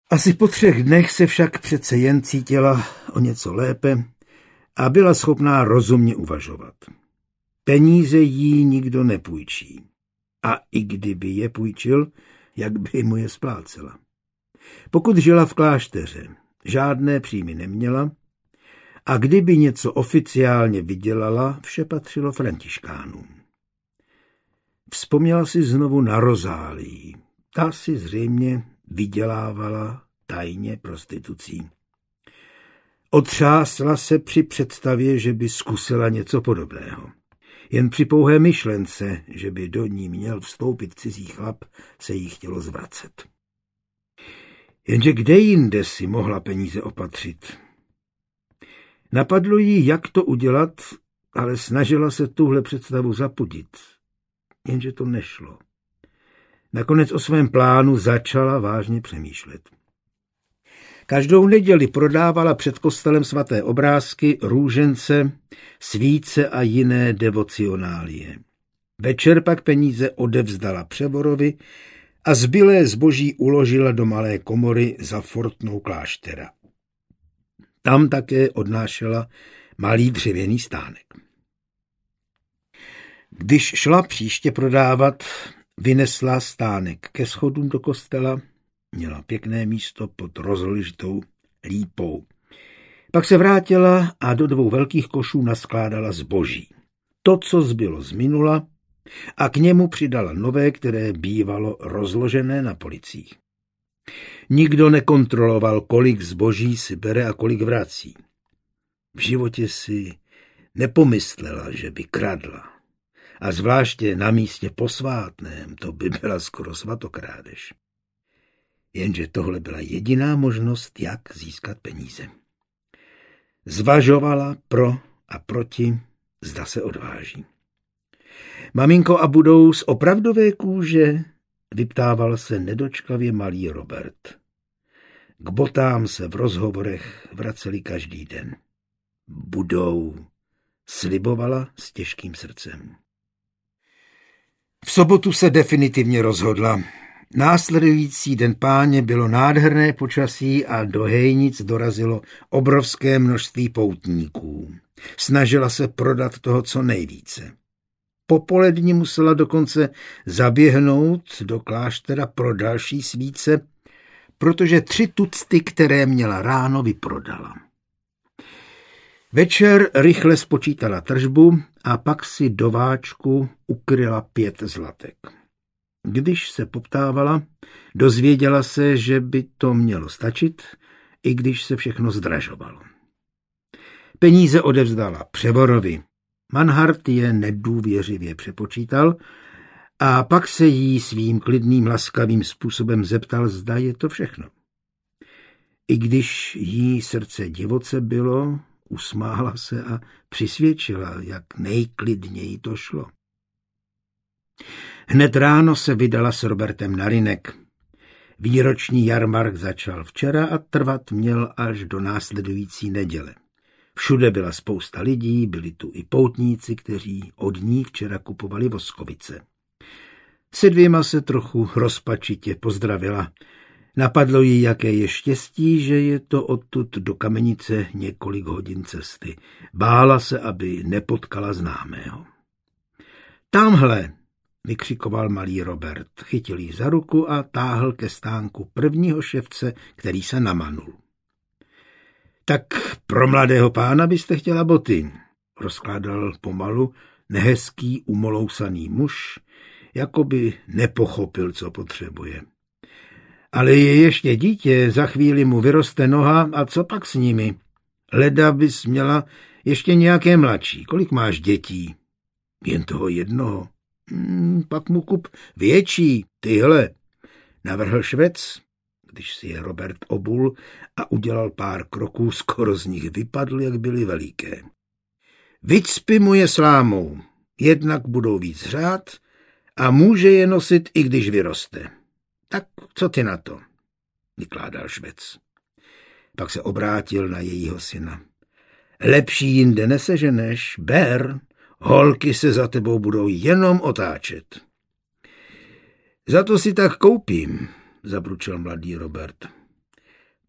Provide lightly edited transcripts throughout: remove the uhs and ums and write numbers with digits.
Asi po 3 dnech se však přece jen cítila o něco lépe a byla schopná rozumně uvažovat. Peníze jí nikdo nepůjčí. A i kdyby je půjčil, jak by mu je splácela. Pokud žila v klášteře, žádné příjmy neměla a kdyby něco oficiálně vydělala, vše patřilo františkánům. Vzpomněla si znovu na Rozálii. Ta si zřejmě vydělávala tajně prostitucí. Otřásla se při představě, že by zkusila něco podobného. Jen při pouhé myšlence, že by do ní měl vstoupit cizí chlap, se jí chtělo zvracet. Jenže kde jinde si mohla peníze opatřit? Napadlo jí, jak to udělat, ale snažila se tuhle představu zapudit. Jenže to nešlo. Nakonec o svém plánu začala vážně přemýšlet. Každou neděli prodávala před kostelem svaté obrázky, růžence, svíce a jiné devocionálie. Večer pak peníze odevzdala převorovi a zbylé zboží uložila do malé komory za fortnou kláštera. Tam také odnášela malý dřevěný stánek. Když šla příště prodávat, vynesla stánek ke schodům do kostela, měla pěkné místo pod rozložitou lípou. Pak se vrátila a do 2 velkých košů naskládala zboží. To, co zbylo z minula, a k němu přidala nové, které bývalo rozložené na policích. Nikdo nekontroloval, kolik zboží si bere a kolik vrací. V životě si nepomyslela, že by kradla. A zvláště na místě posvátném, to by byla skoro svatokrádež. Jenže tohle byla jediná možnost, jak získat peníze. Zvažovala pro a proti, zda se odváží. Maminko, a budou z opravdové kůže? Vyptával se nedočkavě malý Robert. K botám se v rozhovorech vraceli každý den. Budou, slibovala s těžkým srdcem. V sobotu se definitivně rozhodla. Následující den Páně bylo nádherné počasí a do Hejnic dorazilo obrovské množství poutníků. Snažila se prodat toho co nejvíce. Popolední musela dokonce zaběhnout do kláštera pro další svíce, protože 3 tucty, které měla ráno, vyprodala. Večer rychle spočítala tržbu a pak si do váčku ukryla 5 zlatek. Když se poptávala, dozvěděla se, že by to mělo stačit, i když se všechno zdražovalo. Peníze odevzdala převorovi. Manhart je nedůvěřivě přepočítal a pak se jí svým klidným, laskavým způsobem zeptal, zda je to všechno. I když jí srdce divoce bylo, usmála se a přisvědčila, jak nejklidněji to šlo. Hned ráno se vydala s Robertem na Rynek. Výroční jarmark začal včera a trvat měl až do následující neděle. Všude byla spousta lidí, byli tu i poutníci, kteří od ní včera kupovali voskovice. Se 2 se trochu rozpačitě pozdravila. Napadlo jí, jaké je štěstí, že je to odtud do Kamenice několik hodin cesty. Bála se, aby nepotkala známého. Tamhle, vykřikoval malý Robert. Chytil jí za ruku a táhl ke stánku prvního ševce, který se namanul. Tak pro mladého pána byste chtěla boty, rozkládal pomalu nehezký umolousaný muž, jako by nepochopil, co potřebuje. Ale je ještě dítě, za chvíli mu vyroste noha a co pak s nimi? Leda bys měla ještě nějaké mladší. Kolik máš dětí? Jen toho jednoho. Pak mu kup větší, tyhle, navrhl švec. Když si je Robert obul a udělal pár kroků, skoro z nich vypadl, jak byly veliké. Vycpi mu je slámou, jednak budou víc řád a může je nosit, i když vyroste. Tak co ty na to? Vykládal švec. Pak se obrátil na jejího syna. Lepší jinde neseženeš, ber, holky se za tebou budou jenom otáčet. Za to si tak koupím, zabručel mladý Robert.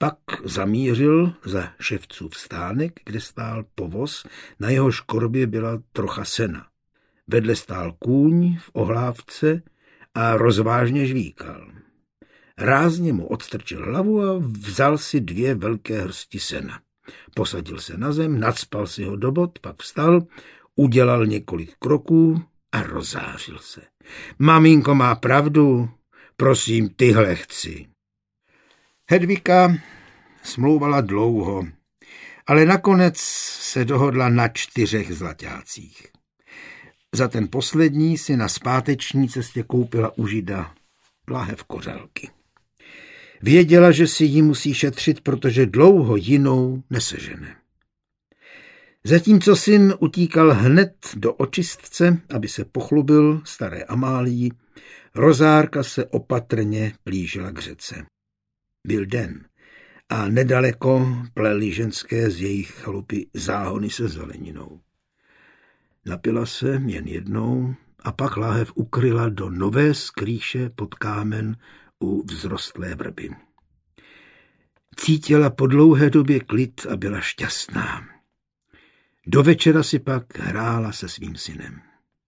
Pak zamířil za ševcův stánek, kde stál povoz, na jehož korbě byla trocha sena. Vedle stál kůň v ohlávce a rozvážně žvíkal. Rázně mu odstrčil hlavu a vzal si 2 velké hrsti sena. Posadil se na zem, nacpal si ho do bot, pak vstal, udělal několik kroků a rozářil se. Maminko má pravdu, prosím, tyhle chci. Hedvika smlouvala dlouho, ale nakonec se dohodla na 4 zlaťácích. Za ten poslední si na zpáteční cestě koupila u Žida lahev kořalky. Věděla, že si ji musí šetřit, protože dlouho jinou nesežene. Zatímco syn utíkal hned do očistce, aby se pochlubil staré Amálii, Rozárka se opatrně blížila k řece. Byl den a nedaleko pleli ženské z jejich chalupy záhony se zeleninou. Napila se jen jednou a pak láhev ukryla do nové skrýše pod kámen u vzrostlé vrby. Cítila po dlouhé době klid a byla šťastná. Do večera si pak hrála se svým synem.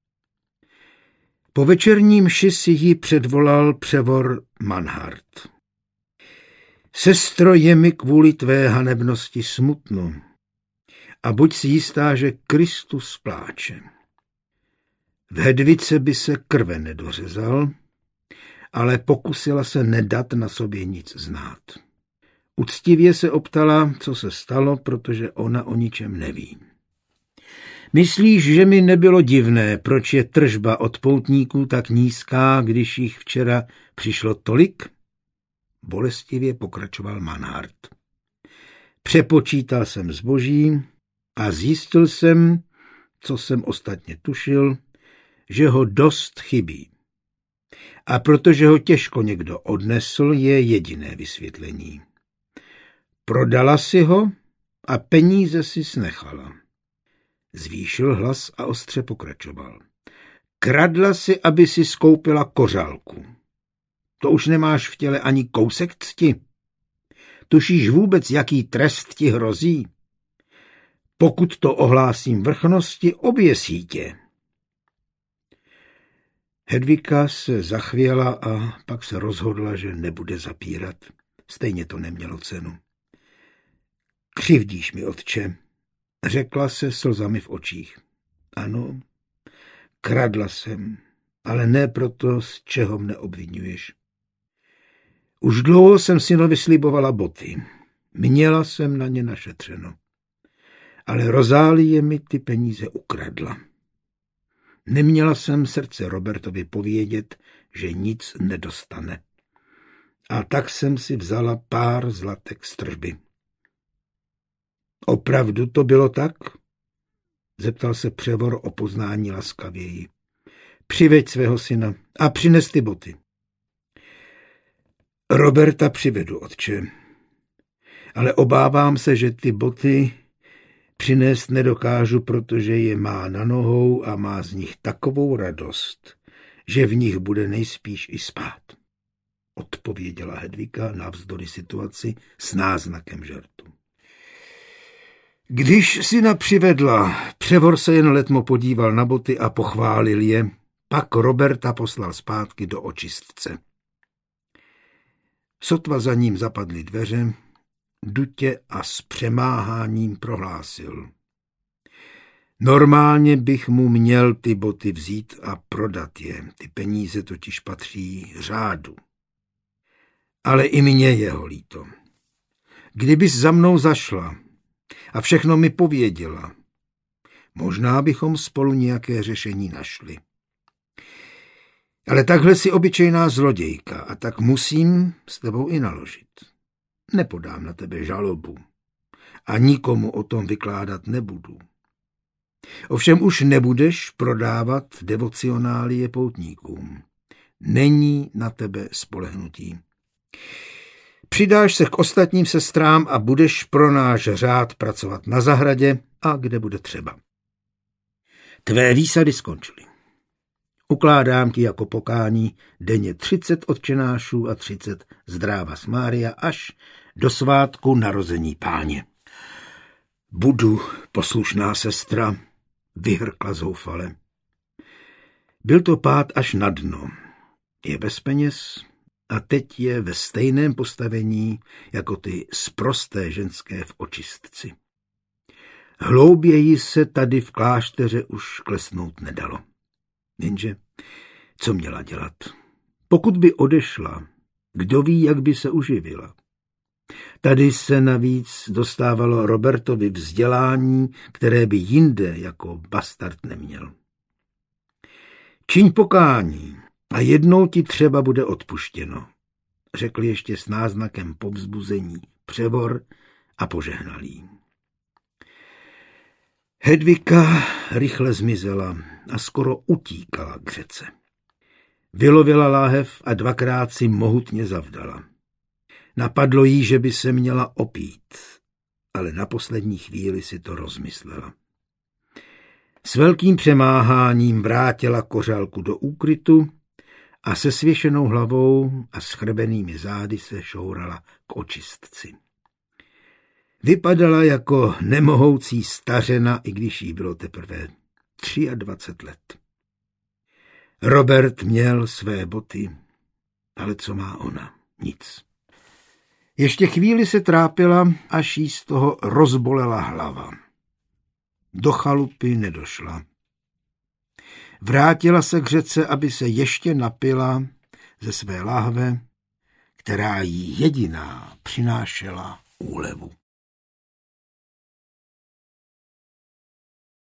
Po večerní mši si ji předvolal převor Manhart. Sestro, je mi kvůli tvé hanebnosti smutno a buď si jistá, že Kristus pláče. V Hedvice by se krve nedořezal, ale pokusila se nedat na sobě nic znát. Uctivě se optala, co se stalo, protože ona o ničem neví. Myslíš, že mi nebylo divné, proč je tržba od poutníků tak nízká, když jich včera přišlo tolik? Bolestivě pokračoval Manhart. Přepočítal jsem zboží a zjistil jsem, co jsem ostatně tušil, že ho dost chybí. A protože ho těžko někdo odnesl, je jediné vysvětlení. Prodala si ho a peníze si snechala. Zvýšil hlas a ostře pokračoval. Kradla si, aby si skoupila kořálku. To už nemáš v těle ani kousek cti. Tušíš vůbec, jaký trest ti hrozí? Pokud to ohlásím vrchnosti, oběsí tě. Hedvika se zachvěla a pak se rozhodla, že nebude zapírat. Stejně to nemělo cenu. Křivdíš mi, otče, řekla se slzami v očích. Ano, kradla jsem, ale ne proto, z čeho mne obvinuješ. Už dlouho jsem synovi slibovala boty. Měla jsem na ně našetřeno. Ale Rozálie mi ty peníze ukradla. Neměla jsem srdce Robertovi povědět, že nic nedostane. A tak jsem si vzala pár zlatek z tržby. Opravdu to bylo tak? Zeptal se převor o poznání laskavěji. Přiveď svého syna a přines ty boty. Roberta přivedu, otče. Ale obávám se, že ty boty přinést nedokážu, protože je má na nohou a má z nich takovou radost, že v nich bude nejspíš i spát. Odpověděla Hedvika navzdory situaci s náznakem žartu. Když syna přivedla, převor se jen letmo podíval na boty a pochválil je, pak Roberta poslal zpátky do očistce. Sotva za ním zapadly dveře, dutě a s přemáháním prohlásil. Normálně bych mu měl ty boty vzít a prodat je, ty peníze totiž patří řádu. Ale i mně je ho líto. Kdybys za mnou zašla a všechno mi pověděla, možná bychom spolu nějaké řešení našli. Ale takhle si obyčejná zlodějka a tak musím s tebou i naložit. Nepodám na tebe žalobu a nikomu o tom vykládat nebudu. Ovšem už nebudeš prodávat devocionálie poutníkům. Není na tebe spolehnutí. Přidáš se k ostatním sestrám a budeš pro náš řád pracovat na zahradě a kde bude třeba. Tvé výsady skončily. Ukládám ti jako pokání denně 30 otčenášů a 30 zdrávas Mária, až do svátku narození Páně. Budu, poslušná sestra, vyhrkla zoufale. Byl to pád až na dno. Je bez peněz a teď je ve stejném postavení jako ty sprosté ženské v očistci. Hlouběji se tady v klášteře už klesnout nedalo. Jenže co měla dělat? Pokud by odešla, kdo ví, jak by se uživila. Tady se navíc dostávalo Robertovi vzdělání, které by jinde jako bastard neměl. Čiň pokání a jednou ti třeba bude odpuštěno, řekl ještě s náznakem povzbuzení Převor a požehnal jí. Hedvika rychle zmizela a skoro utíkala k řece. Vylovila láhev a dvakrát si mohutně zavdala. Napadlo jí, že by se měla opít, ale na poslední chvíli si to rozmyslela. S velkým přemáháním vrátila kořálku do úkrytu a se svěšenou hlavou a schrbenými zády se šourala k očistci. Vypadala jako nemohoucí stařena, i když jí bylo teprve 23 let. Robert měl své boty, ale co má ona? Nic. Ještě chvíli se trápila, až jí z toho rozbolela hlava. Do chalupy nedošla. Vrátila se k řece, aby se ještě napila ze své láhve, která jí jediná přinášela úlevu.